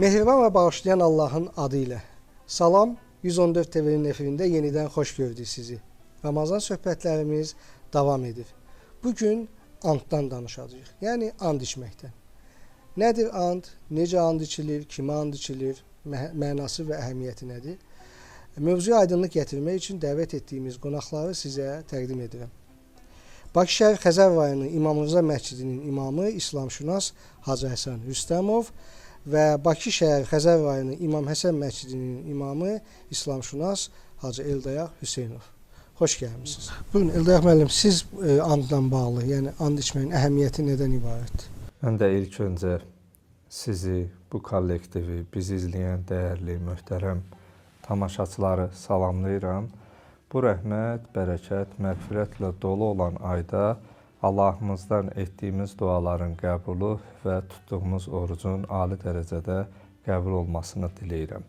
Mehriban və bağışlayan Allahın adı ilə. Salam, 114 TV-nin efirində yenidən xoş gördük sizi. Ramazan söhbətlərimiz davam edir. Bugün anddan danışacağıq, yəni and içməkdən. Nədir and, necə and içilir, kimə and içilir, mənası və əhəmiyyəti nədir? Mövzuya aydınlıq gətirmək üçün dəvət etdiyimiz qonaqları sizə təqdim edirəm. Bakı şəhər Xəzər rayonu İmam Rza məscidinin imamı, İslamşünas Hacı Həsən Rüstəmov və Bakı şəhər Xəzər rayonu İmam Həsən məscidinin imamı, İslamşünas Hacı Eldayaq Hüseynov. Xoş gəlmişsiniz. Bugün Eldayaq müəllim, siz andla bağlı, yəni and içməyin əhəmiyyəti nədən ibarətdir? Mən də ilk öncə sizi, bu kollektivi, bizi izləyən dəyərli, möhtərəm tamaşaçıları salamlayıram. Bu rəhmət, bərəkət, məğfirətlə dolu olan ayda Allahımızdan etdiyimiz duaların qəbulu və tutduğumuz orucun ali dərəcədə qəbul olmasını diləyirəm.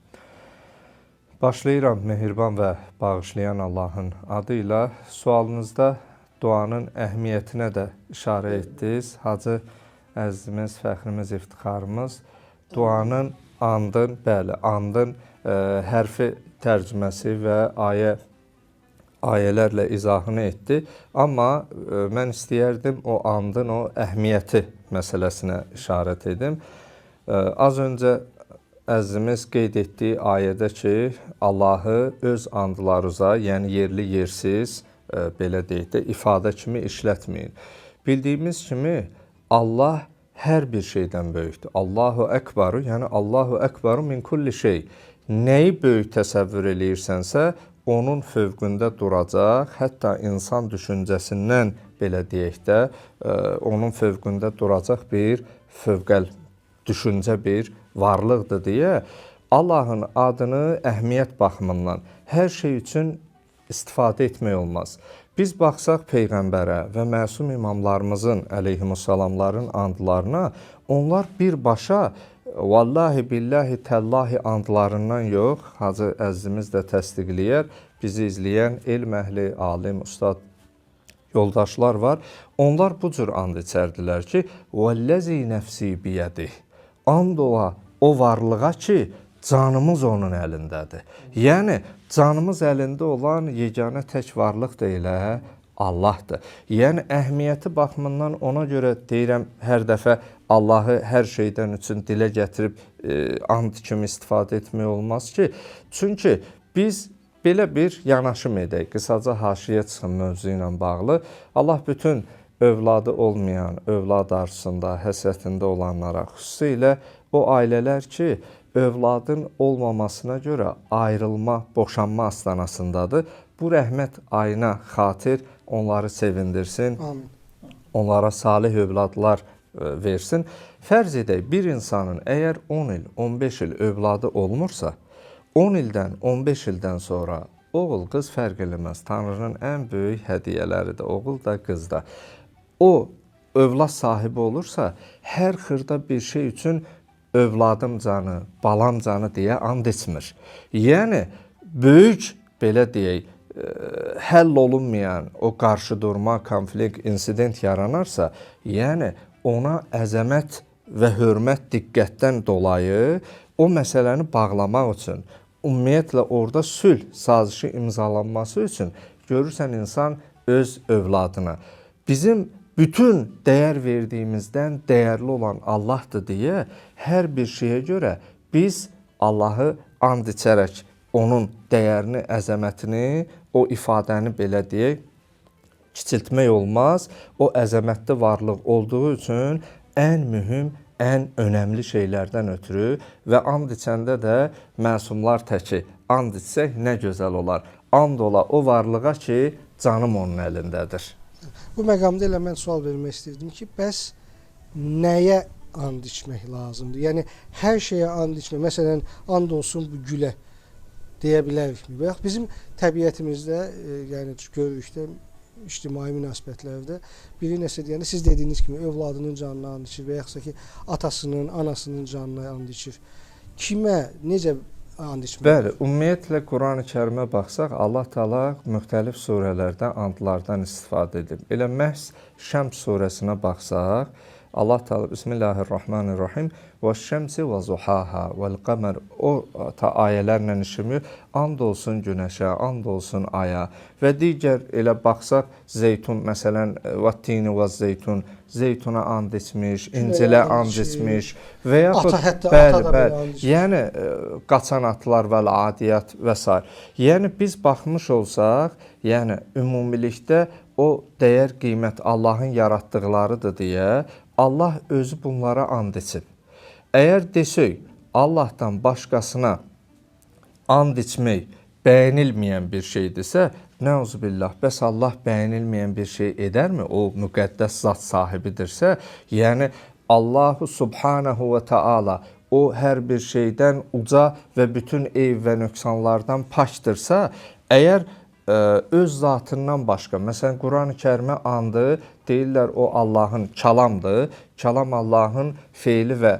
Başlayıram mehriban və bağışlayan Allahın adı ilə. Sualınızda duanın əhəmiyyətinə də işarə etdiniz. Hacı əzizimiz, fəxrimiz, iftixarımız duanın, andın, andın hərfi tərcüməsi və ayələrlə izahını etdi. Amma mən istəyərdim o andın, o əhəmiyyəti məsələsinə işarət edim. Az öncə əzizimiz qeyd etdiyi ayədə ki, Allahı öz andlarınıza, yəni yerli yersiz, belə deyək də, ifadə kimi işlətməyin. Bildiyimiz kimi, Allah hər bir şeydən böyükdür. Allahu Əkbaru, yəni Allahu Əkbaru min kulli şey. Nəyi böyük təsəvvür eləyirsənsə, onun fövqündə duracaq, hətta insan düşüncəsindən, belə deyək də, onun fövqündə duracaq bir fövqəl düşüncə bir varlıqdır deyə Allahın adını əhəmiyyət baxımından hər şey üçün istifadə etmək olmaz. Biz baxsaq Peyğəmbərə və məsum imamlarımızın əleyhimussalamların andlarına, onlar birbaşa vallahi, billahi, təllahi andlarından yox, Hacı əzizimiz də təsdiqləyər, bizi izləyən elm əhli, alim, ustad, yoldaşlar var. Onlar bu cür and içərdilər ki, وَالَّذِي نَفْسِي بِيَدِهِ And ola o varlığa ki, canımız onun əlindədir. Yəni, canımız əlində olan yeganə tək varlıq da elə Allahdır. Yəni, əhəmiyyəti baxımından ona görə deyirəm, hər dəfə Allahı hər şeydən üçün dilə gətirib and kimi istifadə etmək olmaz ki. Çünki biz belə bir yanaşım edək, qısaca haşiyə çıxın mövzu ilə bağlı. Allah bütün övladı olmayan, övlad arzusunda, həsrətində olanlara, xüsusilə o ailələr ki, övladın olmamasına görə ayrılma, boşanma astanasındadır. Bu rəhmət ayına xatir onları sevindirsin, amin. Onlara salih övladlar versin. Fərz edək, bir insanın əgər 10 il, 15 il övladı olmursa, 10 ildən, 15 ildən sonra oğul, qız fərq eləməz. Tanrının ən böyük hədiyyələridir, oğul da, qız da. O, övlad sahibi olursa, hər xırda bir şey üçün övladım canı, balam canı deyə and içmir. Yəni, böyük, belə deyək, həll olunmayan o qarşı durma, konflikt, insident yaranarsa, yəni ona əzəmət və hörmət diqqətdən dolayı o məsələni bağlamaq üçün, ümumiyyətlə orada sülh sazişi imzalanması üçün görürsən insan öz övladına. Bizim bütün dəyər verdiyimizdən dəyərli olan Allahdır deyə hər bir şeyə görə biz Allahı and içərək onun dəyərini, əzəmətini, o ifadəni belə deyək, kiçiltmək olmaz. O əzəmətli varlıq olduğu üçün ən mühüm, ən önəmli şeylərdən ötürü və and içəndə də məsumlar təki and içsək nə gözəl olar. And ola o varlığa ki, canım onun əlindədir. Bu məqamda elə mən sual vermək istəyirdim ki, bəs nəyə and içmək lazımdır? Yəni, hər şeyə and içmək, məsələn, and olsun bu gülə deyə bilərikmi? Və yaxud bizim təbiətimizdə, yəni görürük də, ictimai münasibətlərdə biri nəsə deyəndə, siz dediyiniz kimi övladının canına and içir və yaxudsa ki, atasının, anasının canına and içir. Kimə, necə and içmək? Bəli, ümumiyyətlə Quran-ı Kərimə baxsaq, Allah Teala müxtəlif surələrdə andlardan istifadə edib. Elə məhz Şəms surəsinə baxsaq, Allah Teala Bismillahirrahmanirrahim və şəmsi və zuhaha vəl qəmər o ayələrlə işimiyor. And olsun günəşə, and olsun aya və digər elə baxsaq zeytun məsələn və tini və zeytun zeytuna and içmiş, incilə and içmiş və yaxud bəli, yəni qaçan atlar və adiyat və s. Yəni biz baxmış olsaq, yəni ümumilikdə o dəyər qiymət Allahın yaratdıqlarıdır deyə Allah özü bunlara and içib. Əgər desək Allahdan başqasına and içmək bəyənilməyən bir şeydirsə, nəuzubillah, bəs Allah bəyənilməyən bir şey edərmi? O müqəddəs zat sahibidirsə, yəni Allahu Subhanahu və Taala o hər bir şeydən uca və bütün eyb və nöqsanlardan pakdırsa, əgər öz zatından başqa, məsələn, Quran-ı Kərimə andı, deyirlər o Allahın kəlamdır, kəlam Allahın feili və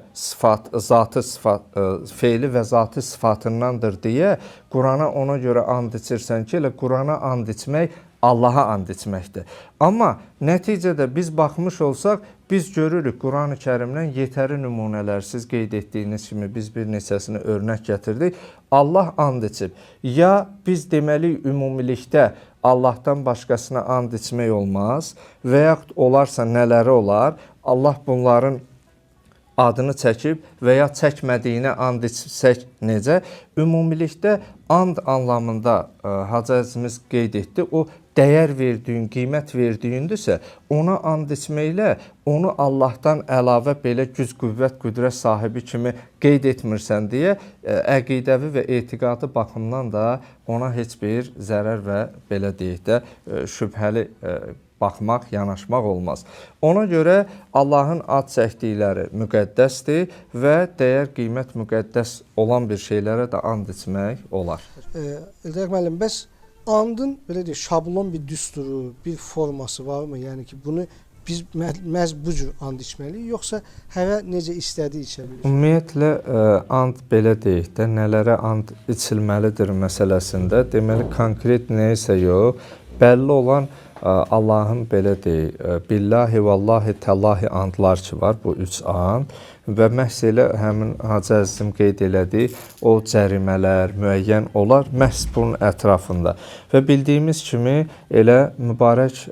zatı sıfatındandır deyə Qurana ona görə and içirsən ki, elə Qurana and içmək Allaha and içməkdir. Amma nəticədə biz baxmış olsaq, biz görürük Quran-ı Kərimdən yetəri nümunələrsiz qeyd etdiyiniz kimi biz bir neçəsini örnək gətirdik. Allah and içib. Ya biz deməliyik ümumilikdə Allahdan başqasına and içmək olmaz və yaxud olarsa nələri olar? Allah bunların adını çəkib və ya çəkmədiyinə and içsək necə? Ümumilikdə and anlamında Hacı Əzimiz qeyd etdi. O dəyər verdiyin, qiymət verdiyindirsə, ona and içməklə onu Allahdan əlavə belə güc, qüvvət, qüdrət sahibi kimi qeyd etmirsən deyə əqidəvi və etiqadi baxımdan da ona heç bir zərər və belə deyək də şübhəli baxmaq, yanaşmaq olmaz. Ona görə Allahın ad çəkdikləri müqəddəsdir və dəyər, qiymət müqəddəs olan bir şeylərə də and içmək olar. Eldar müəllim, bəs andın belə deyək, şablon bir düsturu, bir forması varmı? Yəni ki, bunu biz məhz bu cür and içməliyik, yoxsa həvə necə istədiyi içə bilir? Ümumiyyətlə, and belə deyək də, nələrə and içilməlidir məsələsində, deməli, konkret neysə yox, bəlli olan Allahın belə deyək, billahi, vallahi, təllahi andlar ki var, bu 3 and və məhz elə həmin Hacı Əzizim qeyd elədi, o cərimələr, müəyyən olar məhz bunun ətrafında. Və bildiyimiz kimi elə mübarək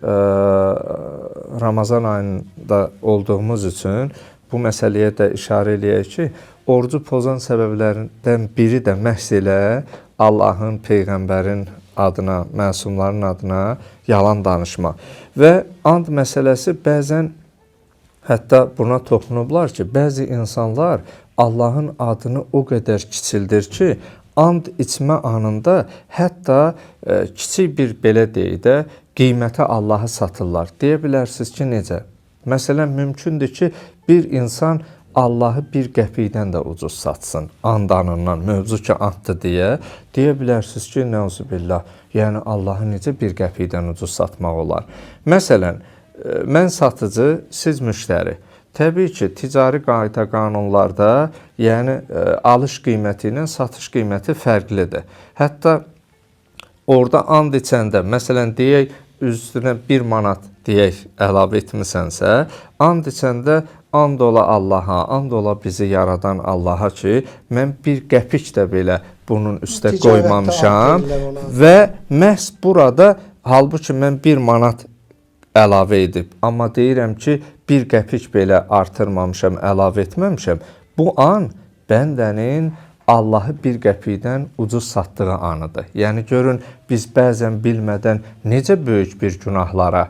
Ramazan ayında olduğumuz üçün bu məsələyə də işarə eləyək ki, orucu pozan səbəblərindən biri də məhz elə Allahın, Peyğəmbərin adına, məsumların adına yalan danışma. Və and məsələsi bəzən hətta buna toxunublar ki, bəzi insanlar Allahın adını o qədər kiçildir ki, and içmə anında hətta kiçik bir belə deyək də qiymətə Allahı satırlar. Deyə bilərsiniz ki, necə? Məsələn, mümkündür ki, bir insan Allahı bir qəpikdən də ucuz satsın, and anından, mövzu ki, anddır deyə bilərsiniz ki, nəuzubillah, yəni Allahı necə bir qəpikdən ucuz satmaq olar? Məsələn, mən satıcı, siz müştəri. Təbii ki, ticari qayda qanunlarda, yəni alış qiyməti ilə satış qiyməti fərqlidir. Hətta orada and içəndə, məsələn, deyək, üstünə 1 manat deyək, əlavə etmisənsə, and içəndə and ola Allaha, and ola bizi yaradan Allaha ki, mən 1 qəpik də belə bunun üstə qoymamışam və məhz burada, halbuki mən 1 manat əlavə edib, amma deyirəm ki, 1 qəpik belə artırmamışam, əlavə etməmişəm. Bu an bəndənin Allahı 1 qəpikdən ucuz satdığı anıdır. Yəni görün, biz bəzən bilmədən necə böyük bir günahlara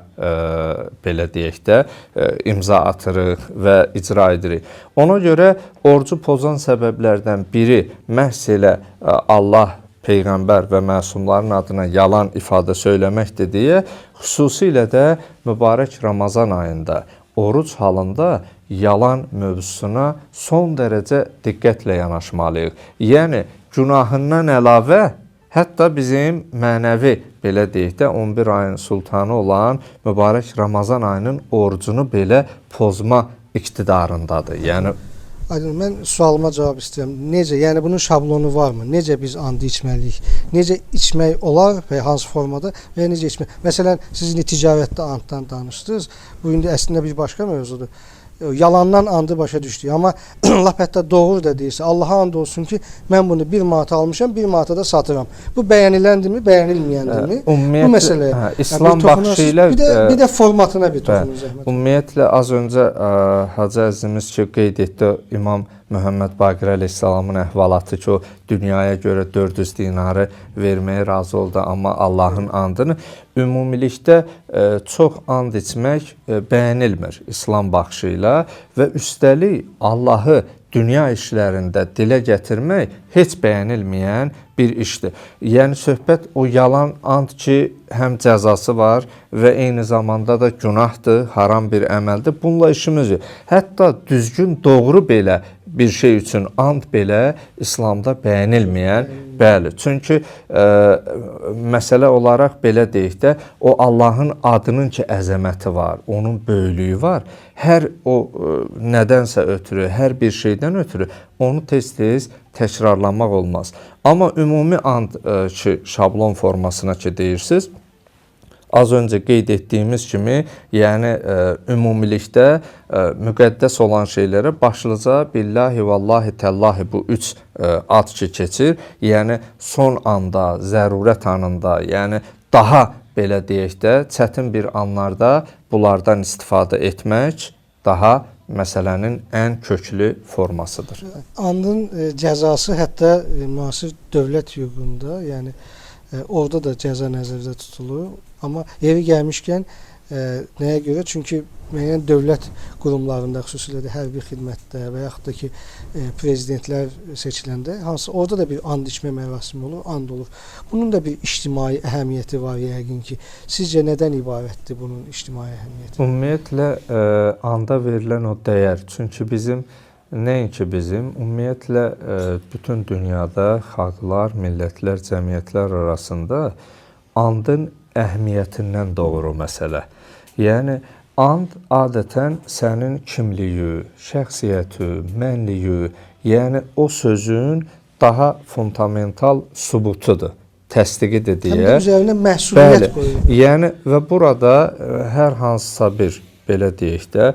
belə deyək də imza atırıq və icra edirik. Ona görə orucu pozan səbəblərdən biri məhz elə Allah, Peyğəmbər və məsumların adına yalan ifadə söyləməkdir deyə, xüsusilə də mübarək Ramazan ayında oruc halında yalan mövzusuna son dərəcə diqqətlə yanaşmalıyıq. Yəni, günahından əlavə, hətta bizim mənəvi, belə deyək də, 11 ayın sultanı olan mübarək Ramazan ayının orucunu belə pozma iqtidarındadır. Yəni, Aydın, mən sualıma cavab istəyirəm. Necə? Yəni, bunun şablonu varmı? Necə biz andı içməliyik? Necə içmək olar və hansı formada və necə içmək? Məsələn, siz ticarətdə anddan danışdınız. Bu gün də əslində bir başqa mövzudur. yalandan andı başa düşdük. Amma lap hətta doğru da deyirsə, Allaha and olsun ki, mən bunu 1 manata almışam, 1 manata da satıram. Bu bəyəniləndirmi, bəyənilməyəndirmi? Bu məsələyə İslam baxışı ilə bir də formatına bir toxunun zəhmət. Ümumiyyətlə az öncə Hacı əzizimiz ki qeyd etdi, İmam Məhəmməd Baqir əleyhissalamın əhvalatı ki, o dünyaya görə 400 dinarı verməyə razı oldu, amma Allahın andını ümumilikdə çox and içmək bəyənilmir İslam baxışı ilə və üstəlik Allahı dünya işlərində dilə gətirmək heç bəyənilməyən bir işdir. Yəni söhbət o yalan and ki, həm cəzası var və eyni zamanda da günahdır, haram bir əməldir. Bununla işimiz yox. Hətta düzgün, doğru belə bir şey üçün and belə İslamda bəyənilməyən, bəli. Çünki məsələ olaraq belə deyək də, o Allahın adının ki əzəməti var, onun böyüklüyü var. Hər o nədənsə ötürü, hər bir şeydən ötürü onu tez-tez təkrarlamaq olmaz. Amma ümumi and ki, şablon formasına ki deyirsiniz, az öncə qeyd etdiyimiz kimi, yəni ümumilikdə müqəddəs olan şeylərə başlıca billahi, vallahi, təllahi bu 3 ad ki keçir. Yəni son anda, zərurət anında, yəni daha belə deyək də, çətin bir anlarda bunlardan istifadə etmək daha məsələnin ən köklü formasıdır. Andın cəzası hətta müasir dövlət hüququnda, yəni orada da cəza nəzərdə tutulur. Amma yeri gəlmişkən nəyə görə? Çünki müəyyən dövlət qurumlarında, xüsusilə də hərbi xidmətdə və yaxud da ki prezidentlər seçiləndə hansı orada da bir and içmə mərasimi olur, and olur. Bunun da bir ictimai əhəmiyyəti var yəqin ki. Sizcə nədən ibarətdir bunun ictimai əhəmiyyəti? Ümumiyyətlə anda verilən o dəyər. Çünki bizim nəinki bizim, ümumiyyətlə bütün dünyada xalqlar, millətlər, cəmiyyətlər arasında andın əhəmiyyətindən doğru məsələ. Yəni and adətən sənin kimliyi, şəxsiyyəti, mənliyi, yəni o sözün daha fundamental sübutudur, təsdiqidir deyə. Həm də üzərinə məsuliyyət qoyulur. Yəni və burada hər hansısa bir, belə deyək də,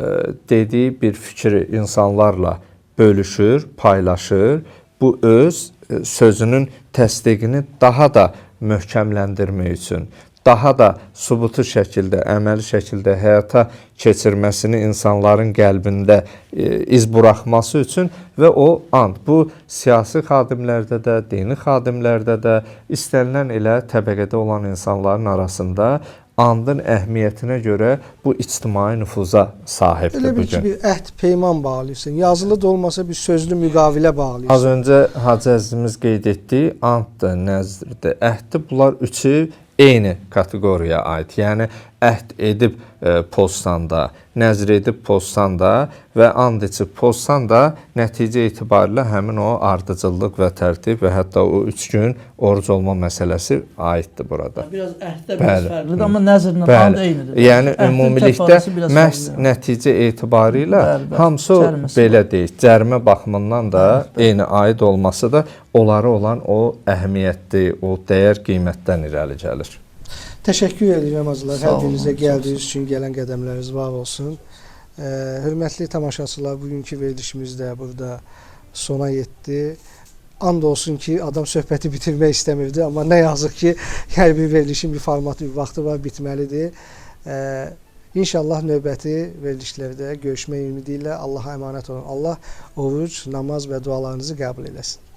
dediyi bir fikri insanlarla bölüşür, paylaşır. Bu öz sözünün təsdiqini daha da möhkəmləndirmək üçün, daha da sübutu şəkildə, əməli şəkildə həyata keçirməsini insanların qəlbində iz buraxması üçün və o and. Bu siyasi xadimlərdə də, dini xadimlərdə də, istənilən elə təbəqədə olan insanların arasında andın əhəmiyyətinə görə bu ictimai nüfuza sahibdir bugün. Elə bil ki, bir əhd, peyman bağlıysan. Yazılı da olmasa bir sözlü müqavilə bağlıysan. Az öncə Hacı əzizimiz qeyd etdi, anddır, nəzrdir, əhdir. Bunlar üçü eyni kateqoriyaya aid. Yəni əhd edib pozsan da, nəzr edib pozsan da və and içib pozsan da nəticə etibarilə həmin o ardıcıllıq və tərtib və hətta o 3 gün oruc olma məsələsi aiddir burada. Biraz əhdə biraz fərqlidir, amma nəzrlə and eynidir. Yəni ümumilikdə məhz nəticə etibarilə hamısı belə deyək, cərimə baxımından da eyni aid olması da onlara olan o əhəmiyyətli, o dəyər qiymətdən irəli gəlir. Təşəkkür edirəm azlar. Hər birinizə gəldiyiniz üçün gələn qədəmləriniz var olsun. Hörmətli tamaşaçılar, bugünkü verilişimiz də burada sona yetdi. And olsun ki, adam söhbəti bitirmək istəmirdi, amma nə yazıq ki, hər bir verilişin bir formatı, bir vaxtı var, bitməlidir. İnşallah növbəti verilişlərdə görüşmək ümidi ilə Allaha əmanət olun. Allah oruc, namaz və dualarınızı qəbul eləsin.